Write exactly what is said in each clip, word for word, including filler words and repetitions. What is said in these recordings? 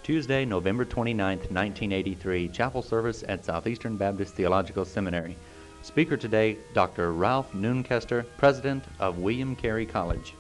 Tuesday, November twenty-ninth, nineteen eighty-three, chapel service at Southeastern Baptist Theological Seminary. Speaker today, Doctor Ralph Noonkester, President of William Carey College.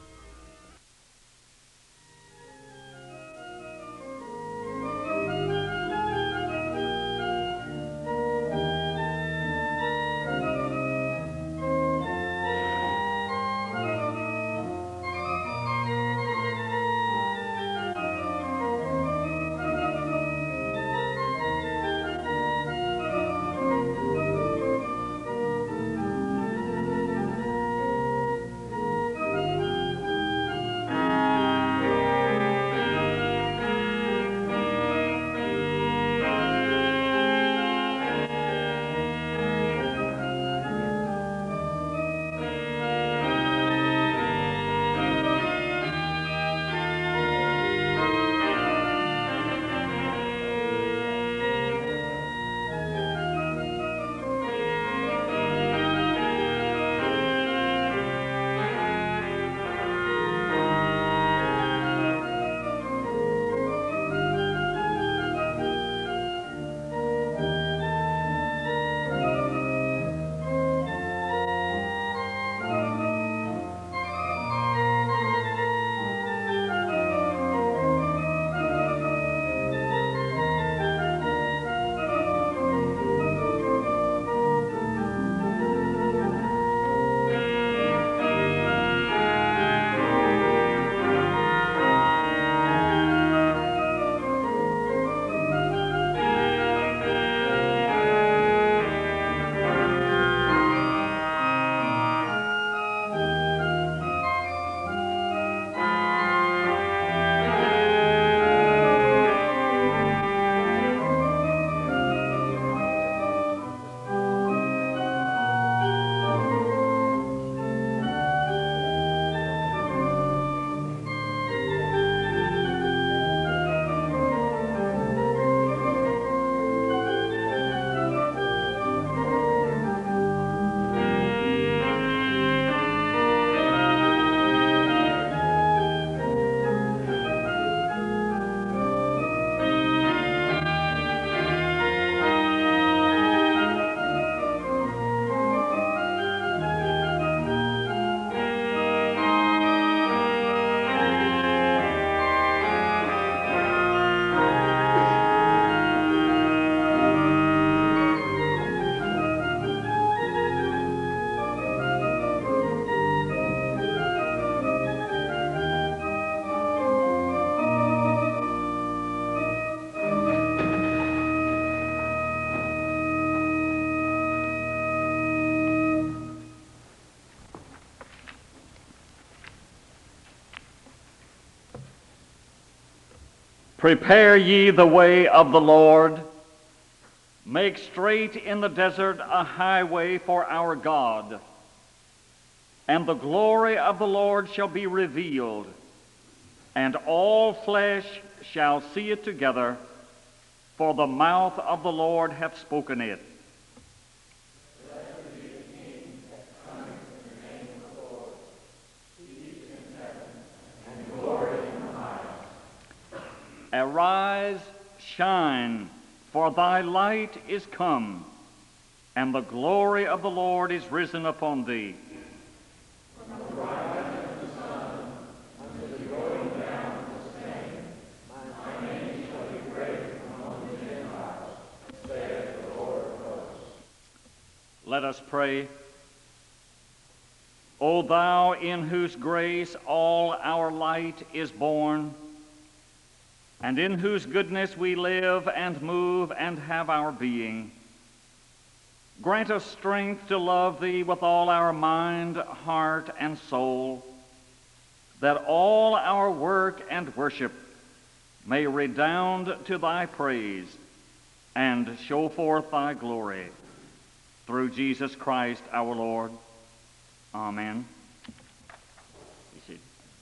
Prepare ye the way of the Lord. Make straight in the desert a highway for our God. And the glory of the Lord shall be revealed, and all flesh shall see it together, for the mouth of the Lord hath spoken it. Arise, shine, for thy light is come, and the glory of the Lord is risen upon thee. From the rising of the sun unto the going down of the same, my name shall be great among the Gentiles, saith the Lord of hosts. Let us pray. O thou in whose grace all our light is born, and in whose goodness we live and move and have our being, grant us strength to love thee with all our mind, heart, and soul, that all our work and worship may redound to thy praise and show forth thy glory. Through Jesus Christ our Lord. Amen. Be seated.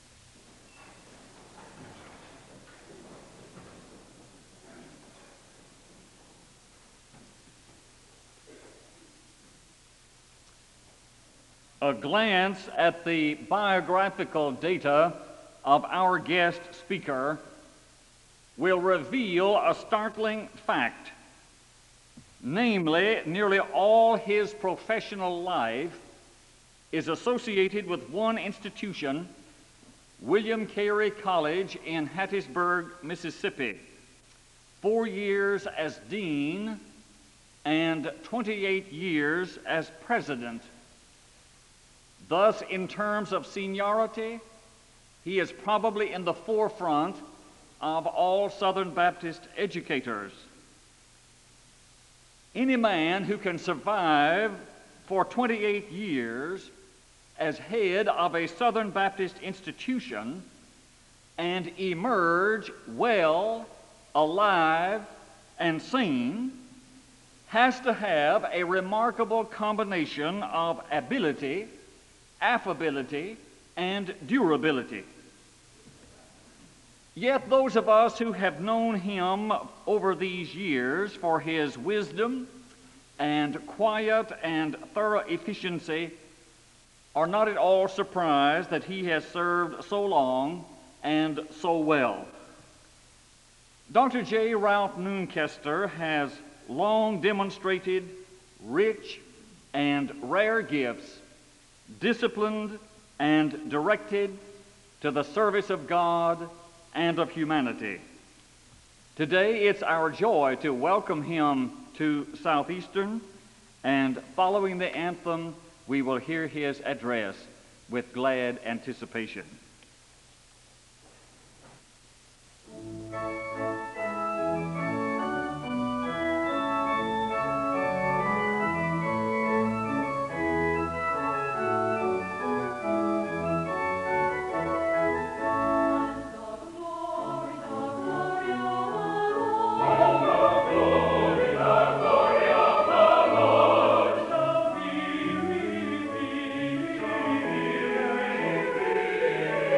A glance at the biographical data of our guest speaker will reveal a startling fact. Namely, nearly all his professional life is associated with one institution, William Carey College in Hattiesburg, Mississippi. Four years as dean and twenty-eight years as president. Thus, in terms of seniority, he is probably in the forefront of all Southern Baptist educators. Any man who can survive for twenty-eight years as head of a Southern Baptist institution and emerge well, alive, and sane has to have a remarkable combination of ability, affability, and durability. Yet those of us who have known him over these years for his wisdom and quiet and thorough efficiency are not at all surprised that he has served so long and so well. Doctor J. Ralph Noonkester has long demonstrated rich and rare gifts, disciplined and directed to the service of God and of humanity. Today it's our joy to welcome him to Southeastern, and following the anthem, we will hear his address with glad anticipation. Glory,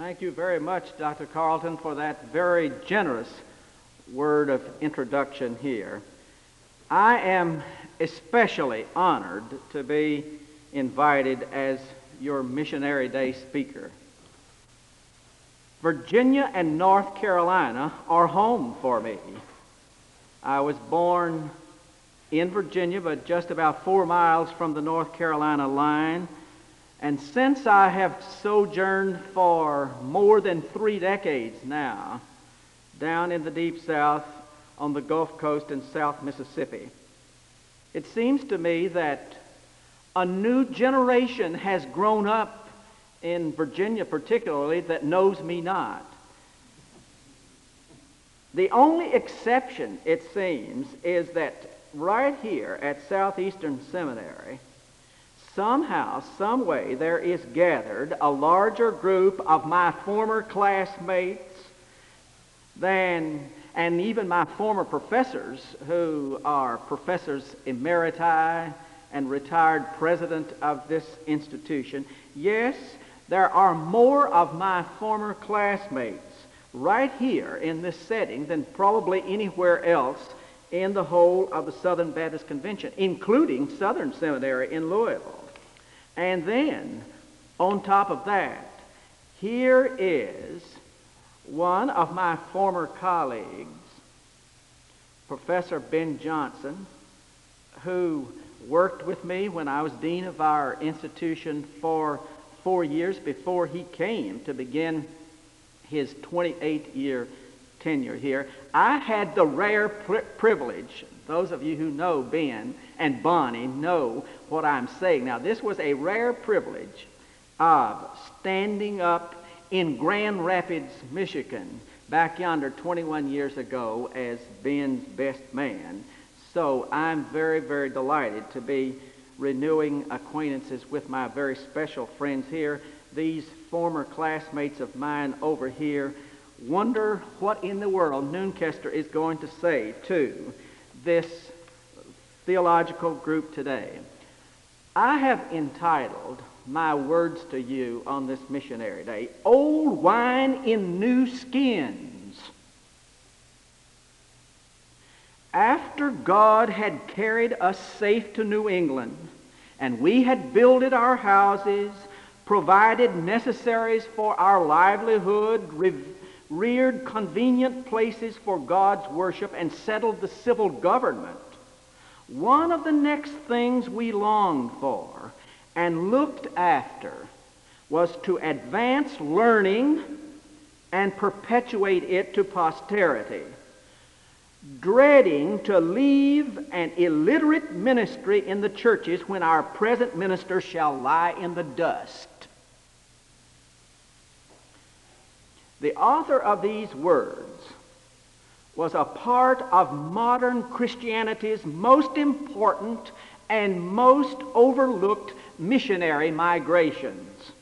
Thank you very much, Doctor Carlton, for that very generous word of introduction here. I am especially honored to be invited as your Missionary Day speaker. Virginia and North Carolina are home for me. I was born in Virginia, but just about four miles from the North Carolina line. And since I have sojourned for more than three decades now, down in the Deep South on the Gulf Coast in South Mississippi, it seems to me that a new generation has grown up in Virginia particularly that knows me not. The only exception, it seems, is that right here at Southeastern Seminary, somehow, some way, there is gathered a larger group of my former classmates than, and even my former professors, who are professors emeriti and retired president of this institution. Yes, there are more of my former classmates right here in this setting than probably anywhere else in the whole of the Southern Baptist Convention, including Southern Seminary in Louisville. And then, on top of that, here is one of my former colleagues, Professor Ben Johnson, who worked with me when I was dean of our institution for four years before he came to begin his twenty-eight year tenure here. I had the rare pri- privilege, those of you who know Ben and Bonnie know what I'm saying. Now, this was a rare privilege of standing up in Grand Rapids, Michigan, back yonder twenty-one years ago as Ben's best man. So I'm very, very delighted to be renewing acquaintances with my very special friends here. These former classmates of mine over here wonder what in the world Noonkester is going to say to this theological group today. I have entitled my words to you on this Missionary Day, Old Wine in New Skins. After God had carried us safe to New England, and we had builded our houses, provided necessaries for our livelihood, re- reared convenient places for God's worship, and settled the civil government, one of the next things we longed for and looked after was to advance learning and perpetuate it to posterity, dreading to leave an illiterate ministry in the churches when our present minister shall lie in the dust. The author of these words was a part of modern Christianity's most important and most overlooked missionary migrations.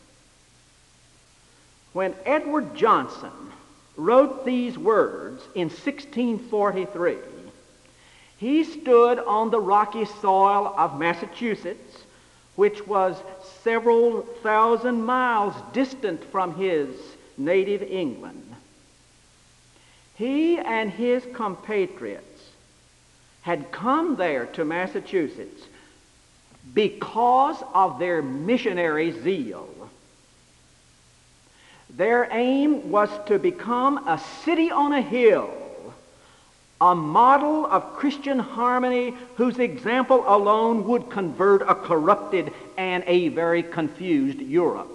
When Edward Johnson wrote these words in sixteen forty-three, he stood on the rocky soil of Massachusetts, which was several thousand miles distant from his native England. He and his compatriots had come there to Massachusetts because of their missionary zeal. Their aim was to become a city on a hill, a model of Christian harmony whose example alone would convert a corrupted and a very confused Europe.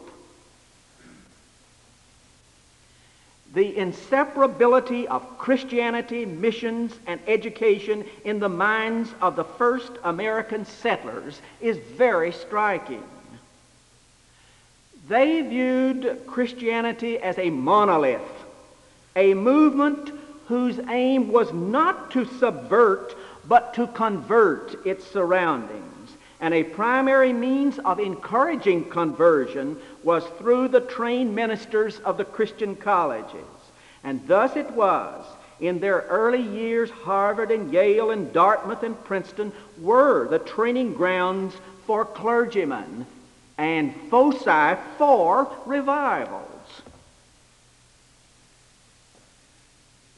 The inseparability of Christianity, missions, and education in the minds of the first American settlers is very striking. They viewed Christianity as a monolith, a movement whose aim was not to subvert, but to convert its surroundings. And a primary means of encouraging conversion was through the trained ministers of the Christian colleges. And thus it was, in their early years, Harvard and Yale and Dartmouth and Princeton were the training grounds for clergymen and foci for revivals.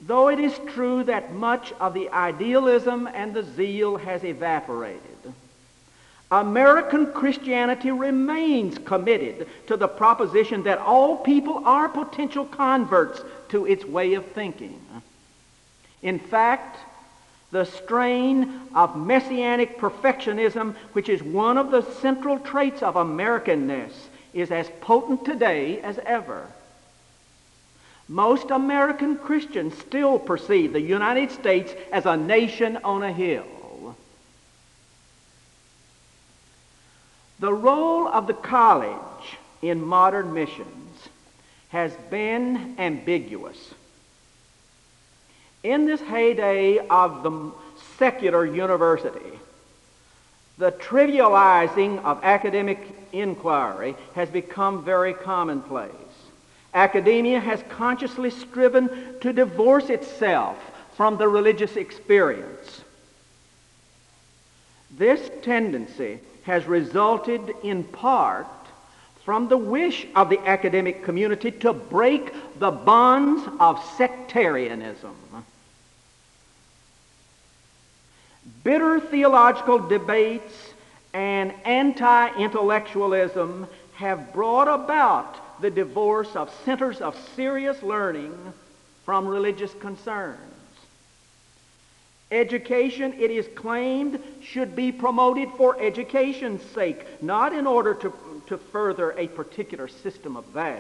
Though it is true that much of the idealism and the zeal has evaporated, American Christianity remains committed to the proposition that all people are potential converts to its way of thinking. In fact, the strain of messianic perfectionism, which is one of the central traits of Americanness, is as potent today as ever. Most American Christians still perceive the United States as a nation on a hill. The role of the college in modern missions has been ambiguous. In this heyday of the secular university, the trivializing of academic inquiry has become very commonplace. Academia has consciously striven to divorce itself from the religious experience. This tendency has resulted in part from the wish of the academic community to break the bonds of sectarianism. Bitter theological debates and anti-intellectualism have brought about the divorce of centers of serious learning from religious concerns. Education, it is claimed, should be promoted for education's sake, not in order to, to further a particular system of values.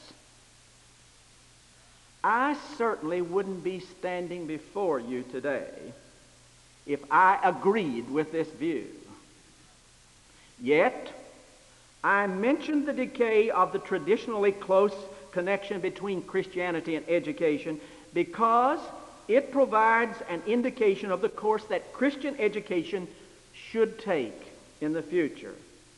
I certainly wouldn't be standing before you today if I agreed with this view. Yet, I mentioned the decay of the traditionally close connection between Christianity and education because it provides an indication of the course that Christian education should take in the future.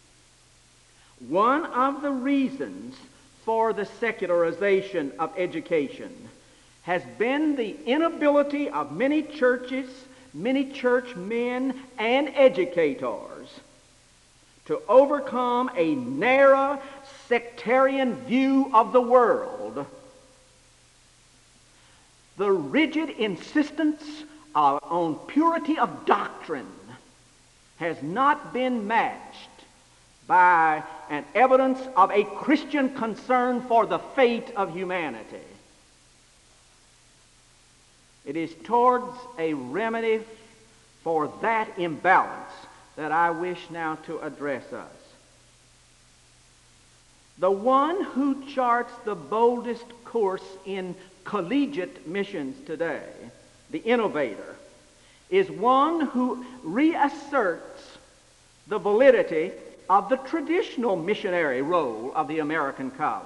One of the reasons for the secularization of education has been the inability of many churches, many church men and educators to overcome a narrow sectarian view of the world. The rigid insistence uh, on purity of doctrine has not been matched by an evidence of a Christian concern for the fate of humanity. It is towards a remedy for that imbalance that I wish now to address us. The one who charts the boldest course in collegiate missions today, the innovator, is one who reasserts the validity of the traditional missionary role of the American college.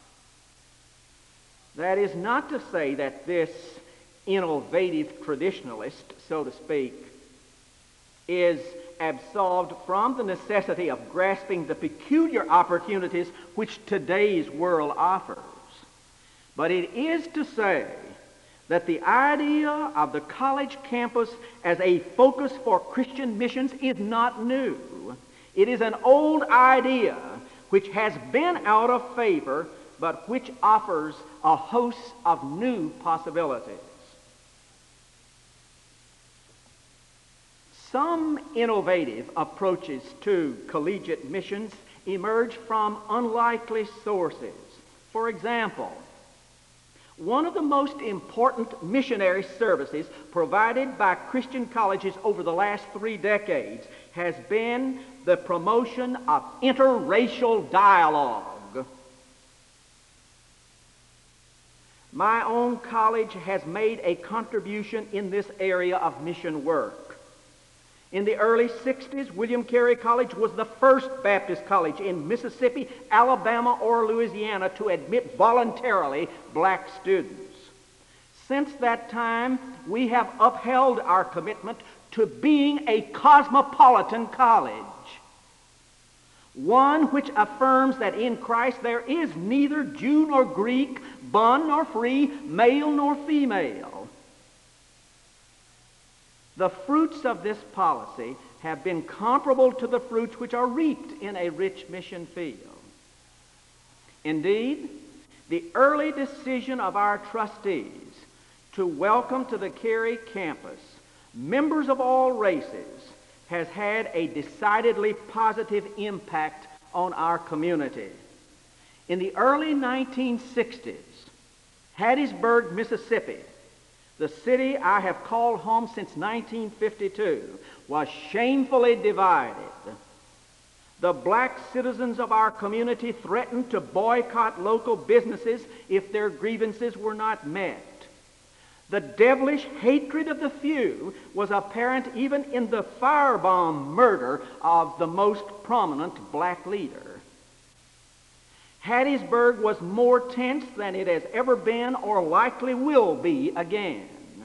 That is not to say that this innovative traditionalist, so to speak, is absolved from the necessity of grasping the peculiar opportunities which today's world offers. But it is to say that the idea of the college campus as a focus for Christian missions is not new. It is an old idea which has been out of favor, but which offers a host of new possibilities. Some innovative approaches to collegiate missions emerge from unlikely sources. For example, one of the most important missionary services provided by Christian colleges over the last three decades has been the promotion of interracial dialogue. My own college has made a contribution in this area of mission work. In the early sixties, William Carey College was the first Baptist college in Mississippi, Alabama, or Louisiana to admit voluntarily black students. Since that time, we have upheld our commitment to being a cosmopolitan college, one which affirms that in Christ there is neither Jew nor Greek, bond nor free, male nor female. The fruits of this policy have been comparable to the fruits which are reaped in a rich mission field. Indeed, the early decision of our trustees to welcome to the Cary campus members of all races has had a decidedly positive impact on our community. In the early nineteen sixties, Hattiesburg, Mississippi, the city I have called home since nineteen fifty-two, was shamefully divided. The black citizens of our community threatened to boycott local businesses if their grievances were not met. The devilish hatred of the few was apparent even in the firebomb murder of the most prominent black leader. Hattiesburg was more tense than it has ever been or likely will be again.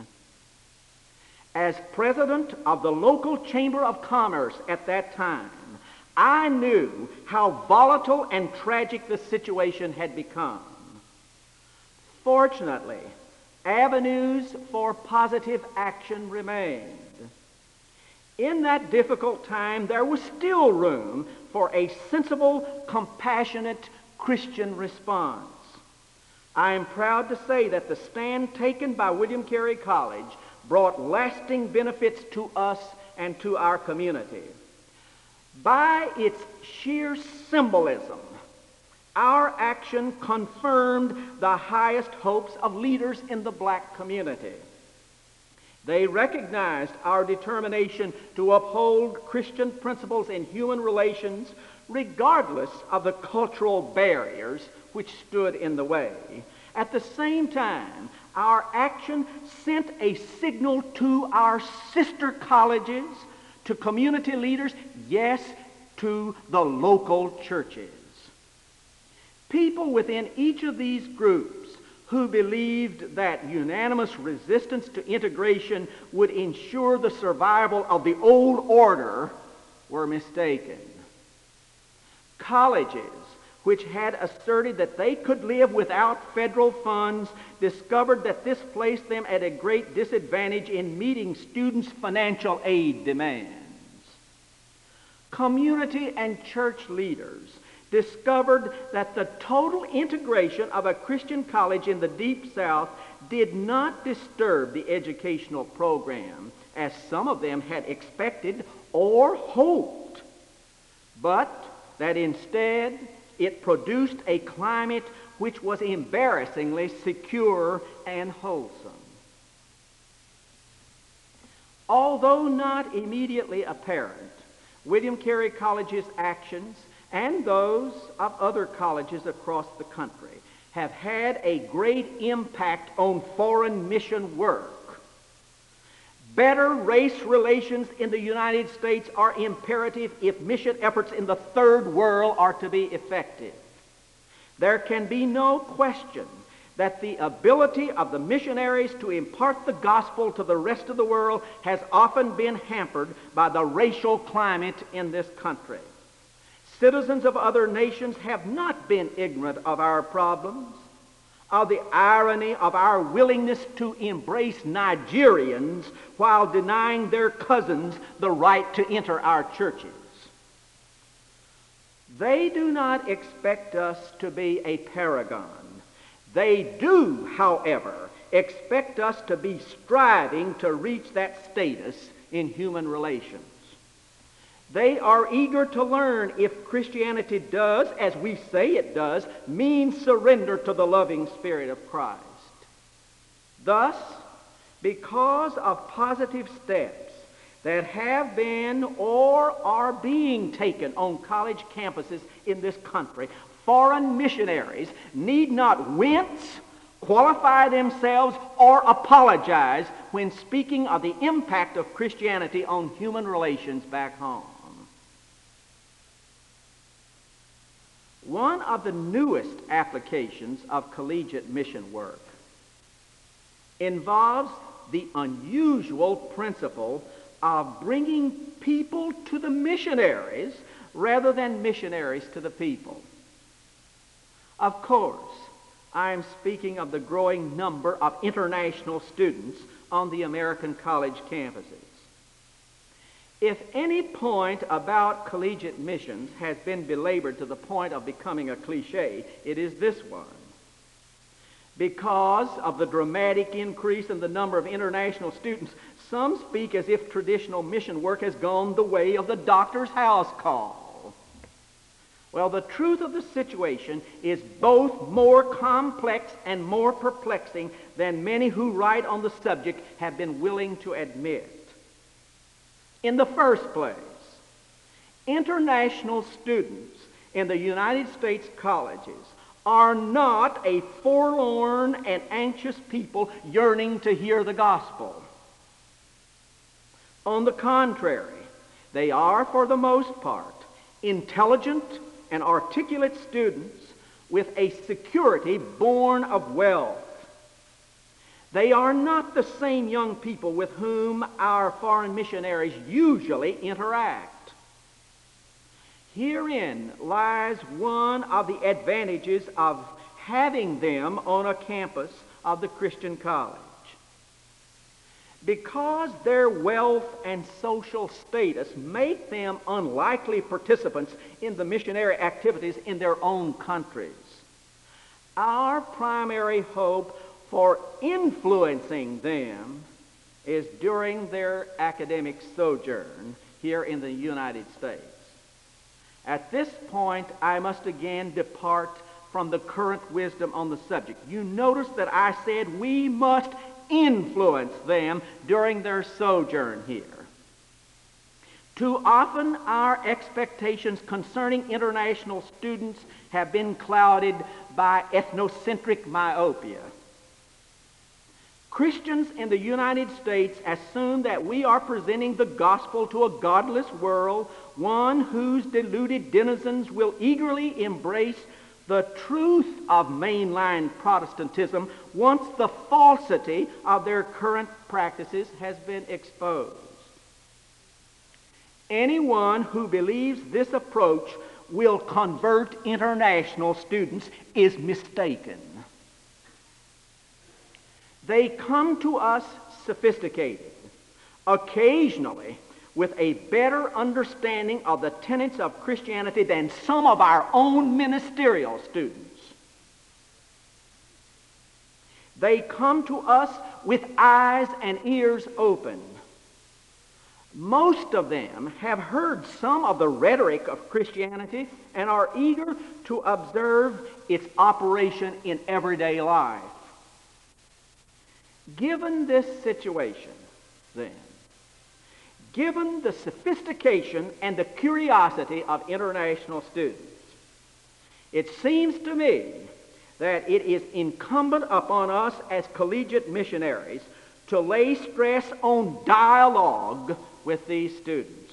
As president of the local Chamber of Commerce at that time, I knew how volatile and tragic the situation had become. Fortunately, avenues for positive action remained. In that difficult time, there was still room for a sensible, compassionate Christian response. I am proud to say that the stand taken by William Carey College brought lasting benefits to us and to our community. By its sheer symbolism, our action confirmed the highest hopes of leaders in the black community. They recognized our determination to uphold Christian principles in human relations regardless of the cultural barriers which stood in the way. At the same time, our action sent a signal to our sister colleges, to community leaders, yes, to the local churches. People within each of these groups who believed that unanimous resistance to integration would ensure the survival of the old order were mistaken. Colleges which had asserted that they could live without federal funds discovered that this placed them at a great disadvantage in meeting students' financial aid demands. Community and church leaders discovered that the total integration of a Christian college in the Deep South did not disturb the educational program, as some of them had expected or hoped, but that instead it produced a climate which was embarrassingly secure and wholesome. Although not immediately apparent, William Carey College's actions and those of other colleges across the country have had a great impact on foreign mission work. Better race relations in the United States are imperative if mission efforts in the third world are to be effective. There can be no question that the ability of the missionaries to impart the gospel to the rest of the world has often been hampered by the racial climate in this country. Citizens of other nations have not been ignorant of our problems, of the irony of our willingness to embrace Nigerians while denying their cousins the right to enter our churches. They do not expect us to be a paragon. They do, however, expect us to be striving to reach that status in human relations. They are eager to learn if Christianity does, as we say it does, mean surrender to the loving Spirit of Christ. Thus, because of positive steps that have been or are being taken on college campuses in this country, foreign missionaries need not wince, qualify themselves, or apologize when speaking of the impact of Christianity on human relations back home. One of the newest applications of collegiate mission work involves the unusual principle of bringing people to the missionaries rather than missionaries to the people. Of course, I am speaking of the growing number of international students on the American college campuses. If any point about collegiate missions has been belabored to the point of becoming a cliche, it is this one. Because of the dramatic increase in the number of international students, some speak as if traditional mission work has gone the way of the doctor's house call. Well, the truth of the situation is both more complex and more perplexing than many who write on the subject have been willing to admit. In the first place, international students in the United States colleges are not a forlorn and anxious people yearning to hear the gospel. On the contrary, they are, for the most part, intelligent and articulate students with a security born of wealth. They are not the same young people with whom our foreign missionaries usually interact. Herein lies one of the advantages of having them on a campus of the Christian college. Because their wealth and social status make them unlikely participants in the missionary activities in their own countries, our primary hope for influencing them is during their academic sojourn here in the United States. At this point, I must again depart from the current wisdom on the subject. You notice that I said we must influence them during their sojourn here. Too often, our expectations concerning international students have been clouded by ethnocentric myopia. Christians in the United States assume that we are presenting the gospel to a godless world, one whose deluded denizens will eagerly embrace the truth of mainline Protestantism once the falsity of their current practices has been exposed. Anyone who believes this approach will convert international students is mistaken. They come to us sophisticated, occasionally with a better understanding of the tenets of Christianity than some of our own ministerial students. They come to us with eyes and ears open. Most of them have heard some of the rhetoric of Christianity and are eager to observe its operation in everyday life. Given this situation, then, given the sophistication and the curiosity of international students, it seems to me that it is incumbent upon us as collegiate missionaries to lay stress on dialogue with these students.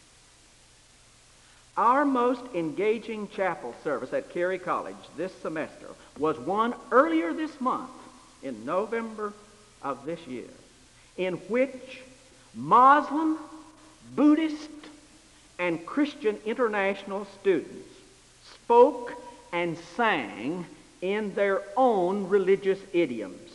Our most engaging chapel service at Carey College this semester was one earlier this month, in November of this year, in which Muslim, Buddhist, and Christian international students spoke and sang in their own religious idioms.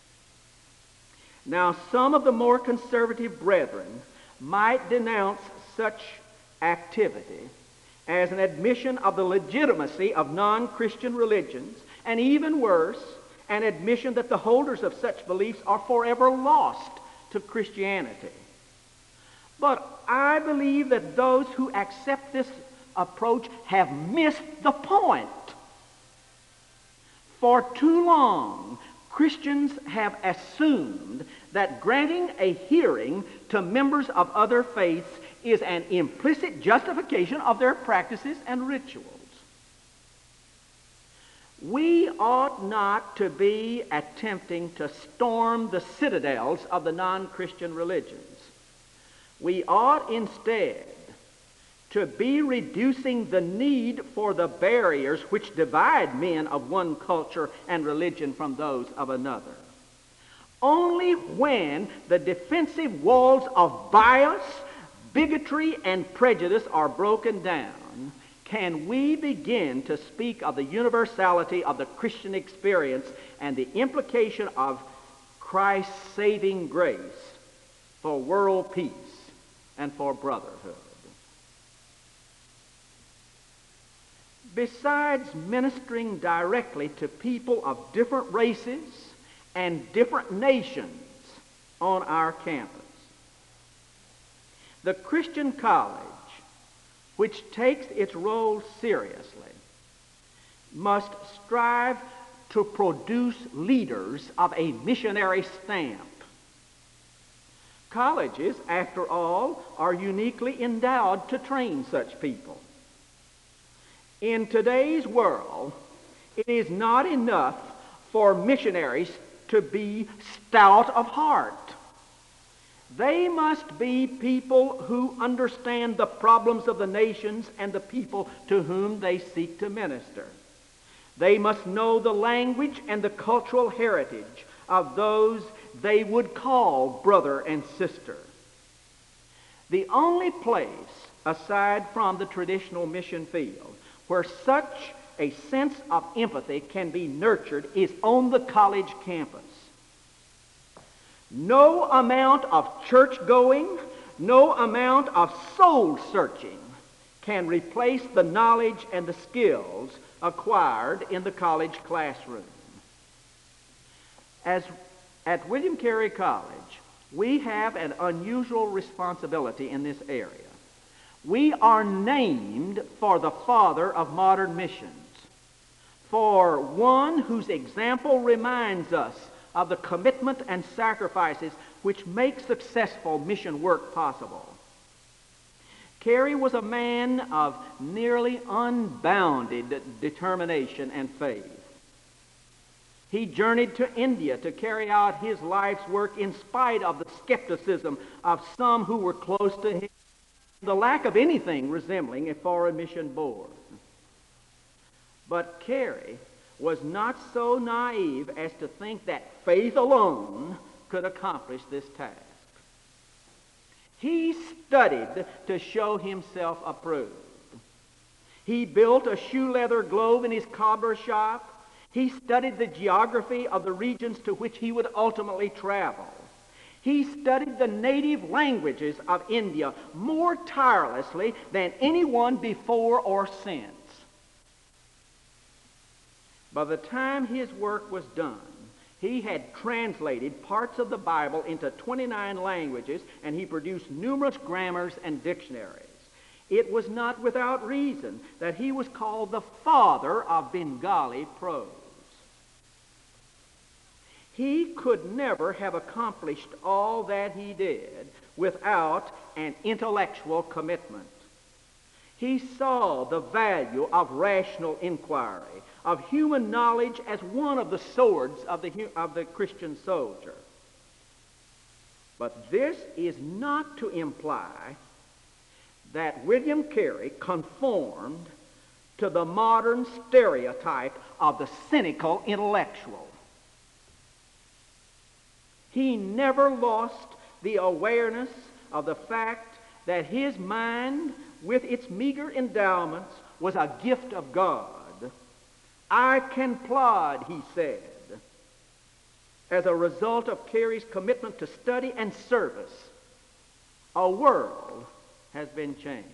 Now, some of the more conservative brethren might denounce such activity as an admission of the legitimacy of non-Christian religions, and even worse, an admission that the holders of such beliefs are forever lost to Christianity. But I believe that those who accept this approach have missed the point. For too long, Christians have assumed that granting a hearing to members of other faiths is an implicit justification of their practices and rituals. We ought not to be attempting to storm the citadels of the non-Christian religions. We ought instead to be reducing the need for the barriers which divide men of one culture and religion from those of another. Only when the defensive walls of bias, bigotry, and prejudice are broken down can we begin to speak of the universality of the Christian experience and the implication of Christ's saving grace for world peace and for brotherhood. besides ministering directly to people of different races and different nations on our campus, the Christian college, which takes its role seriously, must strive to produce leaders of a missionary stamp. Colleges, after all, are uniquely endowed to train such people. In today's world, it is not enough for missionaries to be stout of heart. They must be people who understand the problems of the nations and the people to whom they seek to minister. They must know the language and the cultural heritage of those they would call brother and sister. The only place, aside from the traditional mission field, where such a sense of empathy can be nurtured is on the college campus. No amount of church going, no amount of soul searching can replace the knowledge and the skills acquired in the college classroom. As at William Carey College, we have an unusual responsibility in this area. We are named for the father of modern missions, for one whose example reminds us of the commitment and sacrifices which make successful mission work possible. Carey was a man of nearly unbounded determination and faith. He journeyed to India to carry out his life's work in spite of the skepticism of some who were close to him, the lack of anything resembling a foreign mission board. But Carey was not so naive as to think that faith alone could accomplish this task. He studied to show himself approved. He built a shoe leather globe in his cobbler shop. He studied the geography of the regions to which he would ultimately travel. He studied the native languages of India more tirelessly than anyone before or since. By the time his work was done, he had translated parts of the Bible into twenty-nine languages, and he produced numerous grammars and dictionaries. It was not without reason that he was called the father of Bengali prose. He could never have accomplished all that he did without an intellectual commitment. He saw the value of rational inquiry, of human knowledge as one of the swords of the, of the Christian soldier. But this is not to imply that William Carey conformed to the modern stereotype of the cynical intellectual. He never lost the awareness of the fact that his mind, with its meager endowments, was a gift of God. I can plod, he said, as a result of Carey's commitment to study and service. A world has been changed.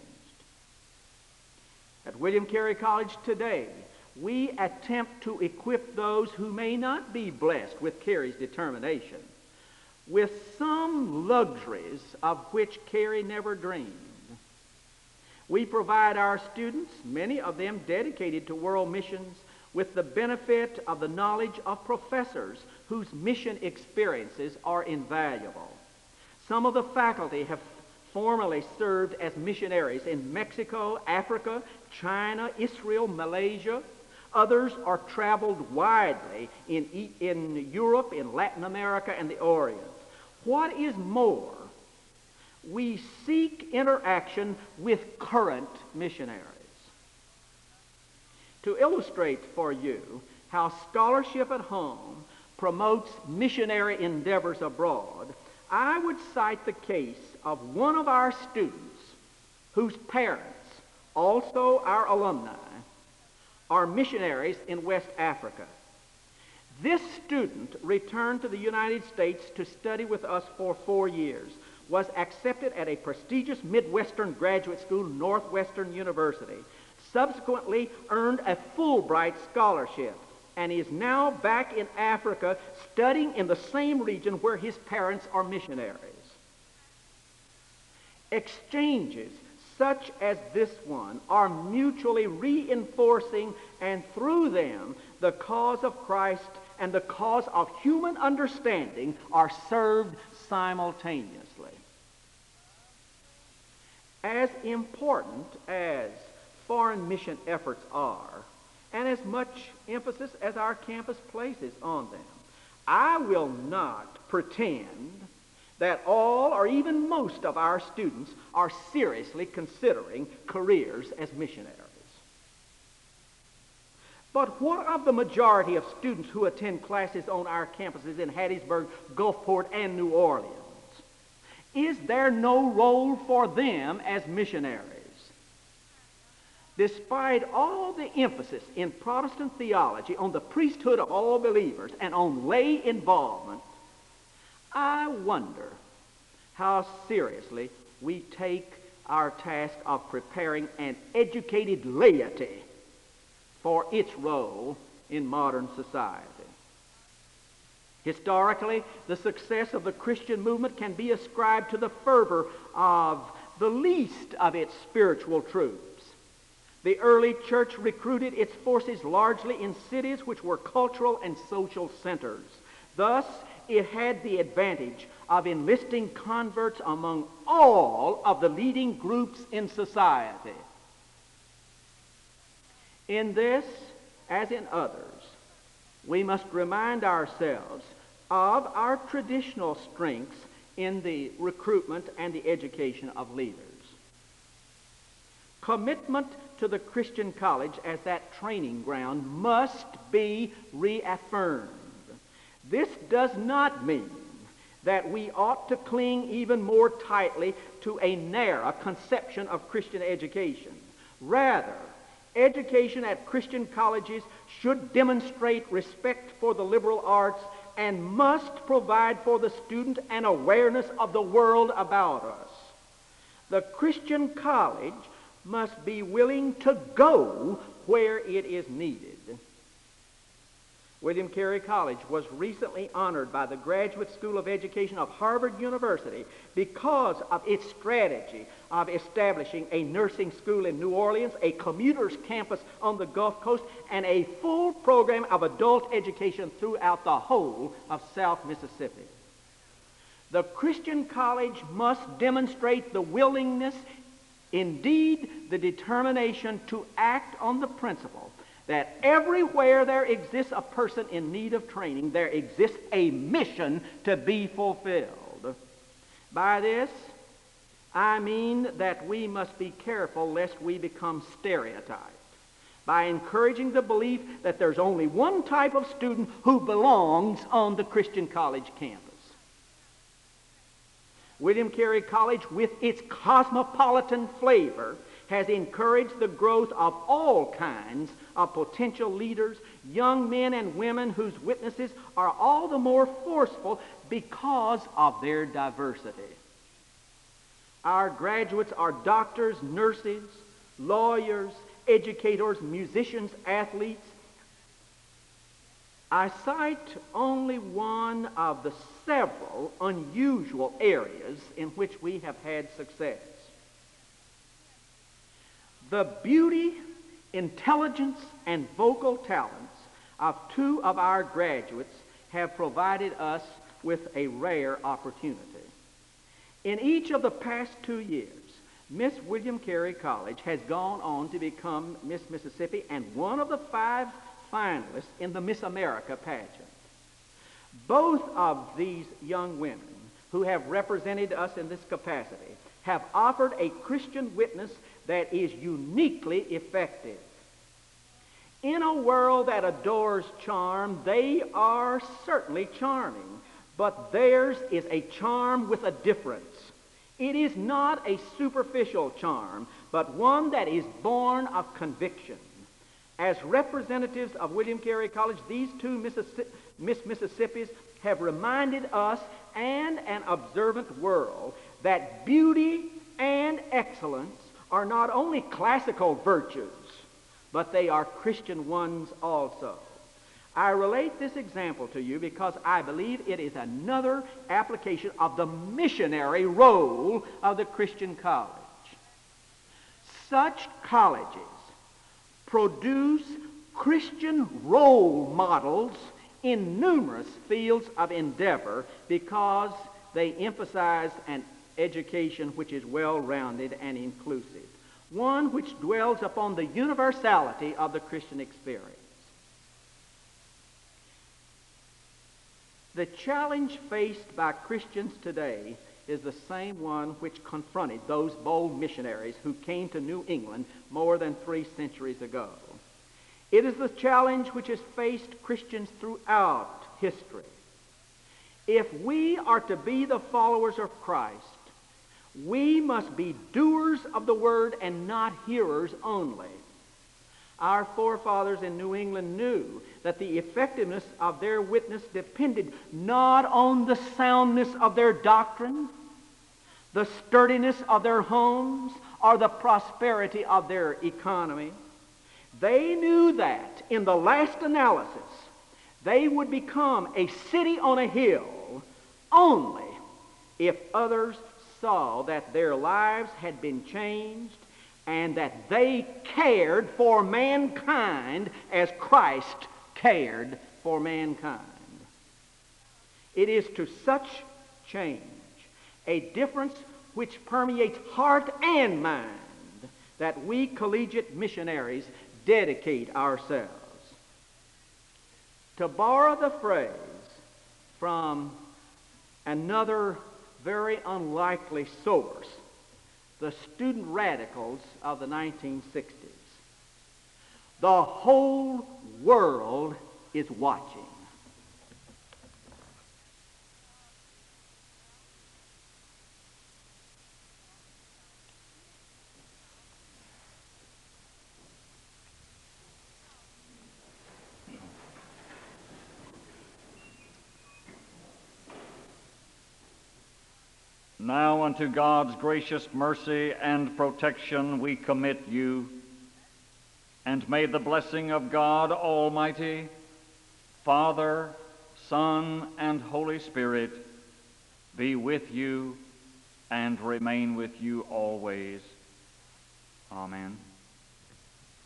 At William Carey College today, we attempt to equip those who may not be blessed with Carey's determination with some luxuries of which Carey never dreamed. We provide our students, many of them dedicated to world missions, with the benefit of the knowledge of professors whose mission experiences are invaluable. Some of the faculty have formerly served as missionaries in Mexico, Africa, China, Israel, Malaysia. Others are traveled widely in, in Europe, in Latin America, and the Orient. What is more, we seek interaction with current missionaries. To illustrate for you how scholarship at home promotes missionary endeavors abroad, I would cite the case of one of our students whose parents, also our alumni, are missionaries in West Africa. This student returned to the United States to study with us for four years, was accepted at a prestigious Midwestern graduate school, Northwestern University, subsequently earned a Fulbright scholarship, and is now back in Africa studying in the same region where his parents are missionaries. Exchanges such as this one are mutually reinforcing, and through them the cause of Christ and the cause of human understanding are served simultaneously. As important as foreign mission efforts are, and as much emphasis as our campus places on them, I will not pretend that all or even most of our students are seriously considering careers as missionaries. But what of the majority of students who attend classes on our campuses in Hattiesburg, Gulfport, and New Orleans? Is there no role for them as missionaries? Despite all the emphasis in Protestant theology on the priesthood of all believers and on lay involvement, I wonder how seriously we take our task of preparing an educated laity for its role in modern society. Historically, the success of the Christian movement can be ascribed to the fervor of the least of its spiritual troops. The early church recruited its forces largely in cities which were cultural and social centers. Thus, it had the advantage of enlisting converts among all of the leading groups in society. In this, as in others, we must remind ourselves of our traditional strengths in the recruitment and the education of leaders. Commitment to the Christian college as that training ground must be reaffirmed. This does not mean that we ought to cling even more tightly to a narrow conception of Christian education. Rather, education at Christian colleges should demonstrate respect for the liberal arts and must provide for the student an awareness of the world about us. The Christian college must be willing to go where it is needed. William Carey College was recently honored by the Graduate School of Education of Harvard University because of its strategy of establishing a nursing school in New Orleans, a commuter's campus on the Gulf Coast, and a full program of adult education throughout the whole of South Mississippi. The Christian college must demonstrate the willingness, indeed the determination, to act on the principle that everywhere there exists a person in need of training, there exists a mission to be fulfilled. By this, I mean that we must be careful lest we become stereotyped by encouraging the belief that there's only one type of student who belongs on the Christian college campus. William Carey College, with its cosmopolitan flavor, has encouraged the growth of all kinds of potential leaders, young men and women whose witnesses are all the more forceful because of their diversity. Our graduates are doctors, nurses, lawyers, educators, musicians, athletes. I cite only one of the several unusual areas in which we have had success. The beauty, intelligence, and vocal talents of two of our graduates have provided us with a rare opportunity. In each of the past two years, Miss William Carey College has gone on to become Miss Mississippi and one of the five finalists in the Miss America pageant. Both of these young women who have represented us in this capacity have offered a Christian witness that is uniquely effective. In a world that adores charm, they are certainly charming, but theirs is a charm with a difference. It is not a superficial charm, but one that is born of conviction. As representatives of William Carey College, these two Mississi- Miss Mississippis have reminded us and an observant world that beauty and excellence are not only classical virtues, but they are Christian ones also. I relate this example to you because I believe it is another application of the missionary role of the Christian college. Such colleges produce Christian role models in numerous fields of endeavor because they emphasize an education which is well-rounded and inclusive, one which dwells upon the universality of the Christian experience. The challenge faced by Christians today is the same one which confronted those bold missionaries who came to New England more than three centuries ago. It is the challenge which has faced Christians throughout history. If we are to be the followers of Christ, we must be doers of the word and not hearers only. Our forefathers in New England knew that the effectiveness of their witness depended not on the soundness of their doctrine, the sturdiness of their homes, or the prosperity of their economy. They knew that in the last analysis, they would become a city on a hill only if others saw that their lives had been changed and that they cared for mankind as Christ cared for mankind. It is to such change, a difference which permeates heart and mind, that we collegiate missionaries dedicate ourselves. To borrow the phrase from another very unlikely source, the student radicals of the nineteen sixties, the whole world is watching. Now unto God's gracious mercy and protection we commit you, and may the blessing of God Almighty, Father, Son, and Holy Spirit be with you and remain with you always. Amen.